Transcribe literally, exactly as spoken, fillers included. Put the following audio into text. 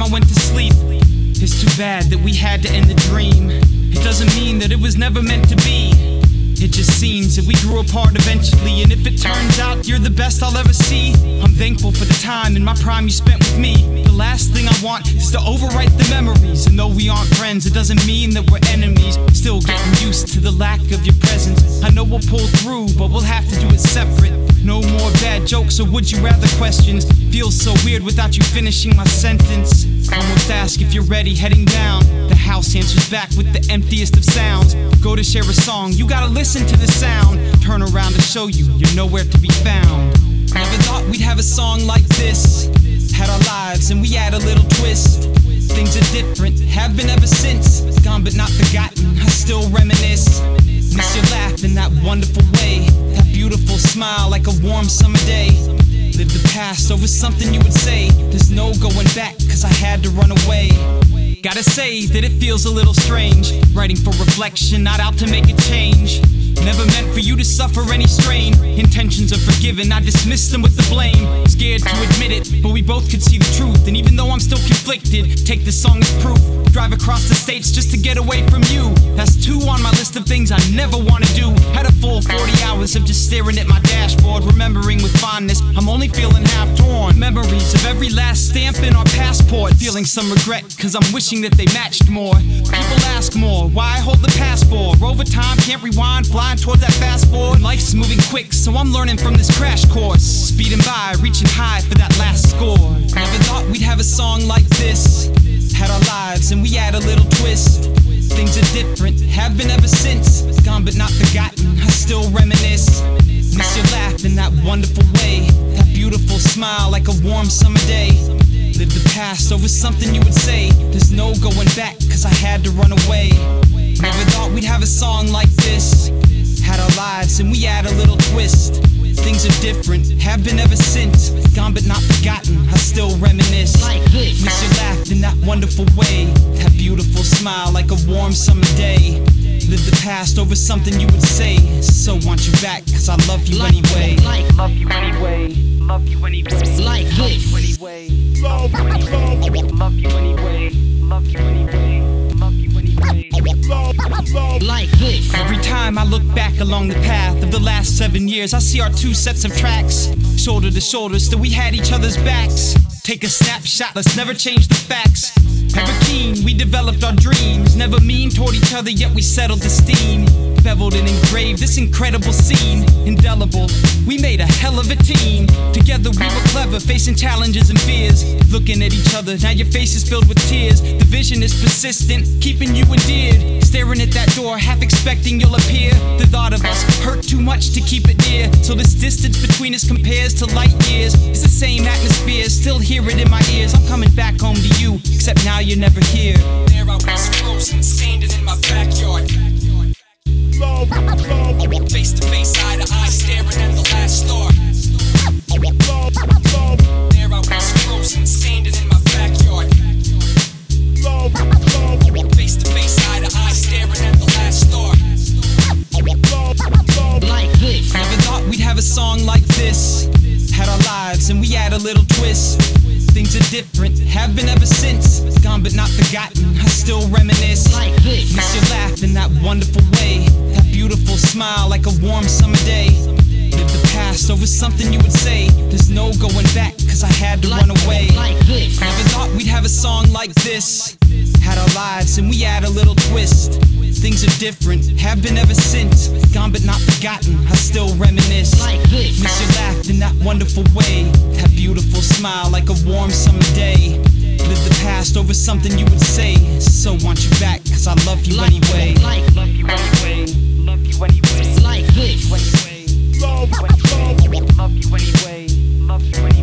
I went to sleep. It's too bad that we had to end the dream. It doesn't mean that it was never meant to be. It just seems that we grew apart eventually. And if it turns out you're the best I'll ever see, I'm thankful for the time and my prime you spent with me. The last thing I want is to overwrite the memories. And though we aren't friends, it doesn't mean that we're enemies. Still getting used to the lack of your presence. I know we'll pull through, but we'll have to do it separate. No more bad jokes or would you rather questions. Feels so weird without you finishing my sentence. Almost ask if you're ready, heading down. The house answers back with the emptiest of sounds. Go to share a song, you gotta listen to the sound. Turn around to show you you're nowhere to be found. Never thought we'd have a song like this. Had our lives and we add a little twist. Things are different, have been ever since. Gone but not forgotten, I still reminisce. Miss your laugh in that wonderful way. That beautiful smile like a warm summer day. Live the past over something you would say. There's no going back, cause I had to run away. Gotta say that it feels a little strange. Writing for reflection, not out to make a change. Never meant for you to suffer any strain. Intentions are forgiven, I dismissed them with the blame. Scared to admit it, but we both could see the truth. And even though I'm still conflicted, take this song as proof. Drive across the states just to get away from you. That's two on my list of things I never wanna do. Had a full forty hours of just staring at my dashboard, remembering with fondness, I'm only feeling half torn. Memories of every last stamp in our passport. Feeling some regret, cause I'm wishing that they matched more. People ask more, why I hold the passport? Over time, can't rewind, flying towards that fast forward. Life's moving quick, so I'm learning from this crash course. Speeding by, reaching high for that last score. Never thought we'd have a song like this. Had our lives and we add a little twist. Things are different, have been ever since. Gone but not forgotten, I still reminisce. Miss your laugh in that wonderful way. That beautiful smile like a warm summer day. Live the past over something you would say. There's no going back, cause I had to run away. Never thought we'd have a song like this. Had our lives and we add a little twist. Things are different, have been ever since. Gone but not forgotten, I still reminisce. Like this. Miss your laugh in that wonderful way. That beautiful smile like a warm summer day. Live the past over something you would say. So want you back, cause I love you like anyway. Like, love you anyway. Love you anyway. Like this. Love you anyway. Love you anyway. Love you anyway. Love you anyway. Love you anyway. Love, love. Like this. Every time I look back along the path of the last seven years, I see our two sets of tracks. Shoulder to shoulder, still we had each other's backs. Take a snapshot, let's never change the facts. Ever keen, we developed our dreams. Never mean toward each other, yet we settled the steam. Beveled and engraved this incredible scene. Indelible, we made a hell of a team. Together we were clever, facing challenges and fears. Looking at each other, now your face is filled with tears. The vision is persistent, keeping you endeared. Staring at that door, half expecting you'll appear. The thought of us hurt too much to keep it near. So this distance between us compares to light years. It's the same atmosphere, still hear it in my ears. I'm coming back home to you, except now you're never here. There I was frozen, standing in my backyard. Love, love. Face to face, eye to eye, staring at the last star. Love, love. There I was frozen, standing in my backyard. Love, love. Face to face, eye to eye, staring at the last star. Love, love. Like this. Never thought we'd have a song like this. Had our lives and we add a little twist. Things are different, have been ever since. Gone but not forgotten, I still reminisce. Like this. Miss your laugh in that wonderful way. That beautiful smile like a warm summer day. Live the past over something you would say. There's no going back, cause I had to run away. Like this. Never thought we'd have a song like this. Had our lives and we add a little twist. Things are different, have been ever since. Gone but not forgotten, I still reminisce. Like this. Miss your laugh in that wonderful way. That beautiful smile like a warm summer day. Live the past over something you would say. So want you back, cause I love you like, anyway. Like, love you anyway. Love you anyway. Like this. Love you anyway. Love, love. Love you anyway. Love you anyway.